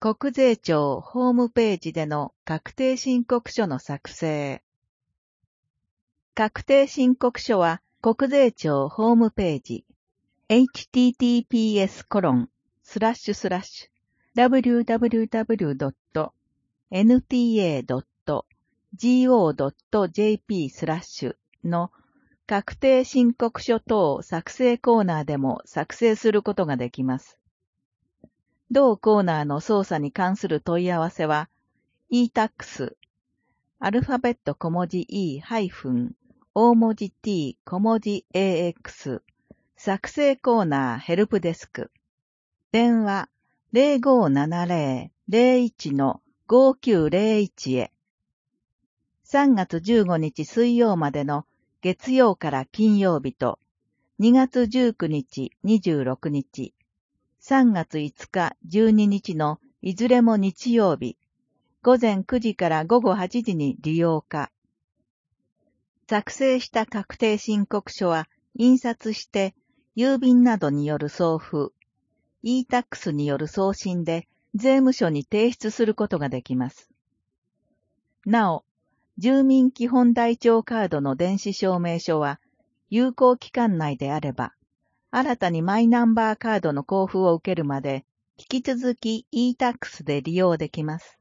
国税庁ホームページでの確定申告書の作成。確定申告書は国税庁ホームページ https://www.nta.go.jp/ の確定申告書等作成コーナーでも作成することができます。同コーナーの操作に関する問い合わせは、e-tax、アルファベット小文字 e- 大文字 t 小文字 ax、作成コーナーヘルプデスク、電話 0570-01-5901 へ。3月15日水曜までの月曜から金曜日と、2月19日26日、3月5日12日のいずれも日曜日、午前9時から午後8時に利用可。作成した確定申告書は印刷して郵便などによる送付、e-tax による送信で税務署に提出することができます。なお、住民基本台帳カードの電子証明書は有効期間内であれば、新たにマイナンバーカードの交付を受けるまで、引き続き e-tax で利用できます。